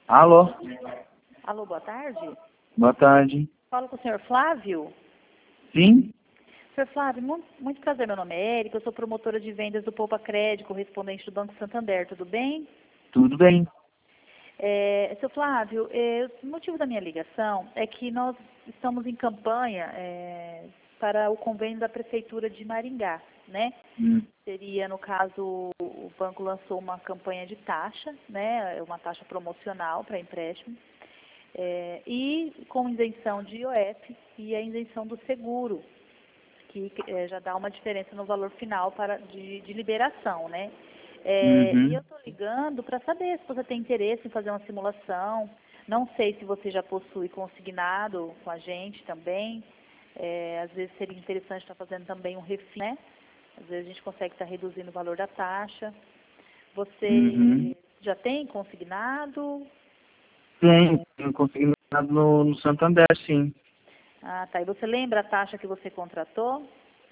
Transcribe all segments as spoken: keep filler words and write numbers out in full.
Alô? Alô, boa tarde. Boa tarde. Falo com o senhor Flávio. Sim? senhor Flávio, muito, muito prazer, meu nome é Érica, eu sou promotora de vendas do Poupa Crédito, correspondente do Banco Santander, tudo bem? Tudo bem. É, seu Flávio, é, o motivo da minha ligação é que nós estamos em campanha é, para o convênio da Prefeitura de Maringá, né? Hum. Seria, no caso, o banco lançou uma campanha de taxa, né? Uma taxa promocional para empréstimo, é, e com isenção de I O F e a isenção do seguro, que é, já dá uma diferença no valor final para, de, de liberação, né? É, e eu Uhum. estou ligando para saber se você tem interesse em fazer uma simulação. Não sei se você já possui consignado com a gente também. É, às vezes seria interessante estar fazendo também um refis, né? Às vezes a gente consegue estar reduzindo o valor da taxa. Você Uhum. já tem consignado? Tenho, tenho conseguido no, no Santander, sim. Ah, tá. E você lembra a taxa que você contratou?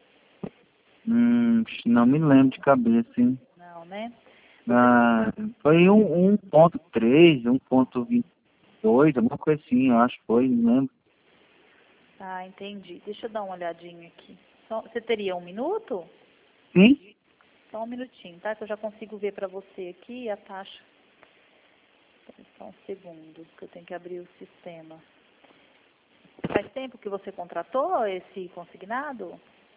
Hum, não me lembro de cabeça, hein? Não, né? Você Ah, foi um, um ponto três, um ponto vinte e dois, alguma coisa assim, eu acho que foi, não lembro. Ah, entendi. Deixa eu dar uma olhadinha aqui. Só- você teria um minuto? Sim? Só um minutinho, tá? Que eu já consigo ver para você aqui a taxa. Espera só um segundo, que eu tenho que abrir o sistema. Faz tempo que você contratou esse consignado?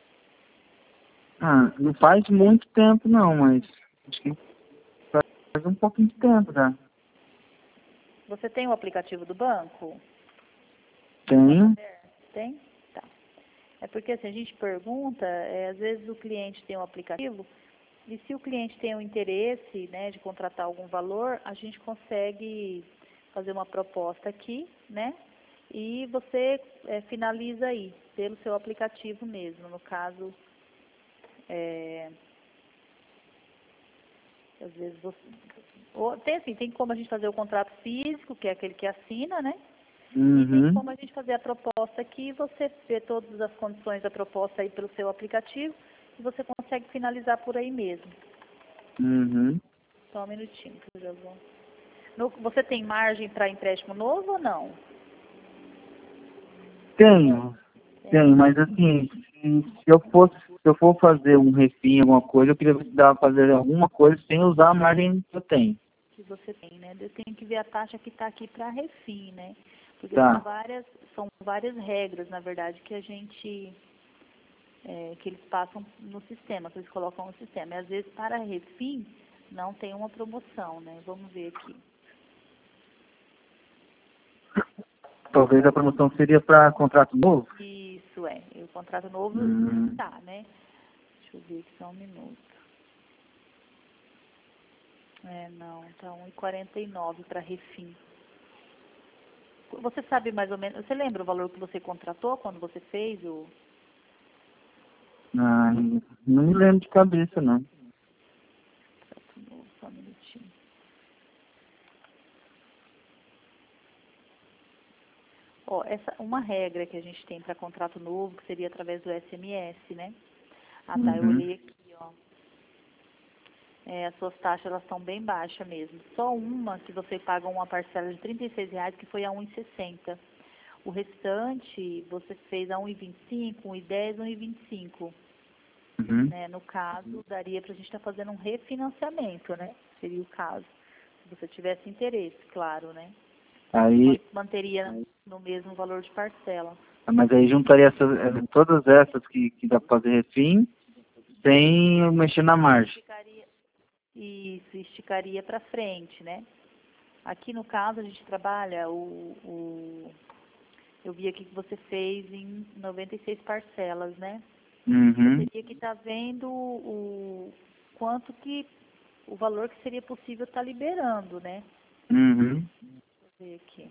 Ah, não faz muito tempo não, mas acho que faz um pouquinho de tempo já. Você tem o aplicativo do banco? Tenho. Tem? Tá. É porque assim, a gente pergunta, é, às vezes o cliente tem um aplicativo, e se o cliente tem o interesse, né, de contratar algum valor, a gente consegue fazer uma proposta aqui, né? E você é, finaliza aí, pelo seu aplicativo mesmo. No caso, é, às vezes você... Ou, tem assim, tem como a gente fazer o contrato físico, que é aquele que assina, né? E tem Uhum. como a gente fazer a proposta aqui, você vê todas as condições da proposta aí pelo seu aplicativo e você consegue finalizar por aí mesmo. Uhum. Só um minutinho que eu já vou. No, você tem margem para empréstimo novo ou não? Tenho. Tem. Tenho, mas assim, se, se eu fosse, se eu for fazer um refim, alguma coisa, eu queria ver se dava pra fazer alguma coisa sem usar a margem que eu tenho. Que você tem, né? Eu tenho que ver a taxa que está aqui para refim, né? Porque são Tá. várias, são várias regras, na verdade, que a gente, é, que eles passam no sistema, que eles colocam no sistema. E às vezes para refim não tem uma promoção, né? Vamos ver aqui. Talvez a promoção seria para contrato novo? Isso é, e o contrato novo Hum. tá, né? Deixa eu ver aqui só um minuto. É, não, tá um e quarenta e nove para refim. Você sabe mais ou menos, você lembra o valor que você contratou quando você fez o... Ah, não me lembro de cabeça, não. Contrato novo, só um minutinho. Ó, essa, uma regra que a gente tem para contrato novo, que seria através do S M S, né? Ah, tá, eu Uhum. olhei aqui, ó. É, as suas taxas, elas estão bem baixas mesmo. Só uma que você paga uma parcela de trinta e seis reais, que foi a um e sessenta. O restante, você fez a um e vinte e cinco, um e dez, um e vinte e cinco. Uhum. Né? No caso, daria para a gente estar tá fazendo um refinanciamento, né? Seria o caso. Se você tivesse interesse, claro, né? Aí, Manteria no mesmo valor de parcela. mas aí juntaria essas, eh, todas essas que, que dá para fazer refim, sem mexer na margem. Esticaria, isso, esticaria para frente, né? Aqui no caso a gente trabalha o, o... Eu vi aqui que você fez em noventa e seis parcelas, né? Eu Uhum. teria que estar vendo o quanto que... O valor que seria possível estar liberando, né? Uhum. Deixa eu ver aqui.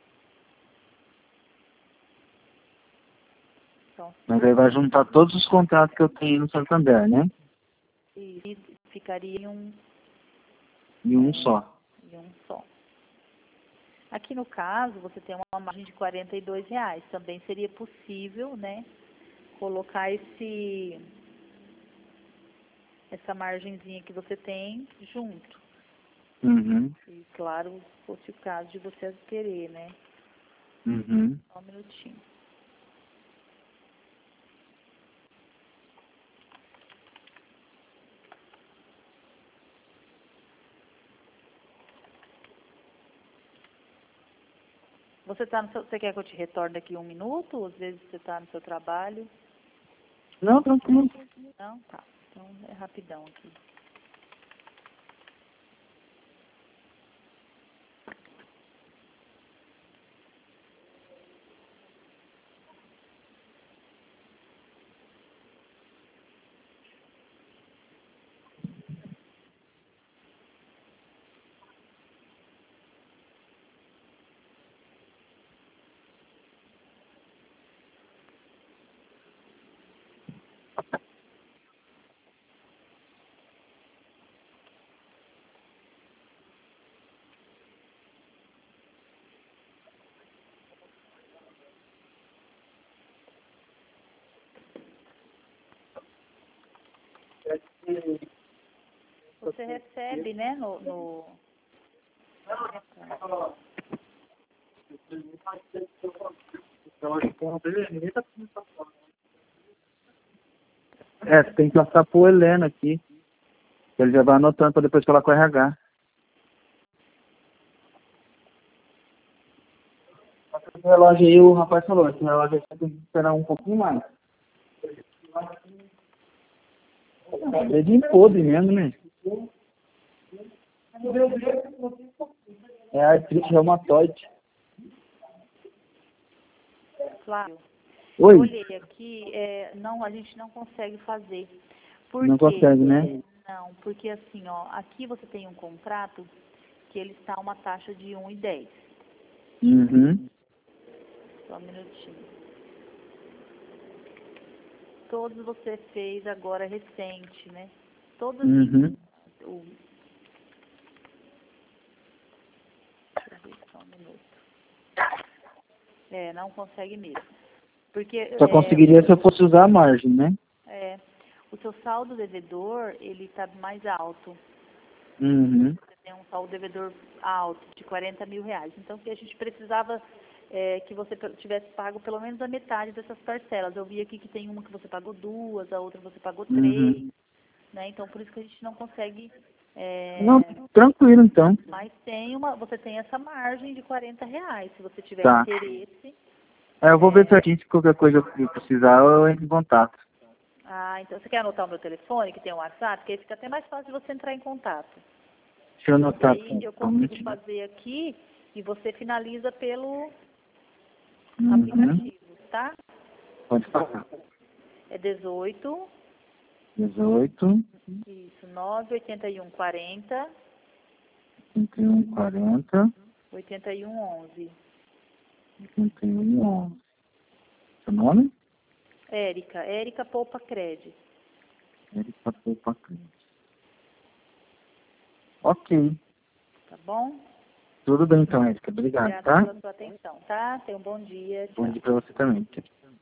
Então, Mas aí vai juntar todos os contratos que eu tenho no Santander, né? e ficaria em um, E um é, só. em um só. Aqui no caso, você tem uma margem de quarenta e dois reais. Também seria possível, né, colocar esse, essa margenzinha que você tem junto. Uhum. E claro, se fosse o caso de você querer, né? Uhum. Só um minutinho. Você, tá no seu, você quer que eu te retorne daqui um minuto? Às vezes você está no seu trabalho. Não, tranquilo. Não? Tá. Então é rapidão aqui. Você recebe, né, no... no... É, você tem que passar pro Helena aqui. Ele já vai anotando para depois falar com o R H. Esse relógio aí, o rapaz falou, esse relógio aí você tem que esperar um pouquinho mais. É dedinho podre mesmo, né? É artrite reumatoide. Flávio, Oi? eu olhei aqui, é, não, a gente não consegue fazer. Por Não quê? consegue, né? Não, porque assim, ó, aqui você tem um contrato que ele está uma taxa de um e dez. Uhum. Só um minutinho. Todos você fez agora recente, né? Todos Uhum. o... Deixa eu ver só um minuto. É, não consegue mesmo. Porque Só é, conseguiria se eu fosse usar a margem, né? é, o seu saldo devedor, ele está mais alto. Uhum. Você tem um saldo devedor alto, de quarenta mil reais. Então, que a gente precisava é, que você tivesse pago pelo menos a metade dessas parcelas. Eu vi aqui que tem uma que você pagou duas, a outra você pagou três, Uhum. né? Então, por isso que a gente não consegue... é, Não, tranquilo então. mas tem uma, você tem essa margem de quarenta reais, se você tiver Tá. interesse. É, eu vou ver É, certinho se qualquer coisa eu precisar, eu entro em contato. ah, então você quer anotar o meu telefone, que tem um WhatsApp, que aí fica até mais fácil de você entrar em contato. Deixa eu E anotar aí aqui. eu Só um consigo minutinho. fazer aqui e você finaliza pelo Uhum. aplicativo, tá? Pode falar. É dezoito, dezoito, isso, nove oito um quatro zero, trinta e um, quarenta, oito um onze. oitenta e um, onze. Seu nome? Érica, Érica Poupa Cred. Erika Poupa Cred. Ok. Tá bom? Tudo bem então, Erika. Obrigado, Obrigada tá? pela sua atenção, tá? Tenha um bom dia. Bom Tchau. dia pra você também. Tchau.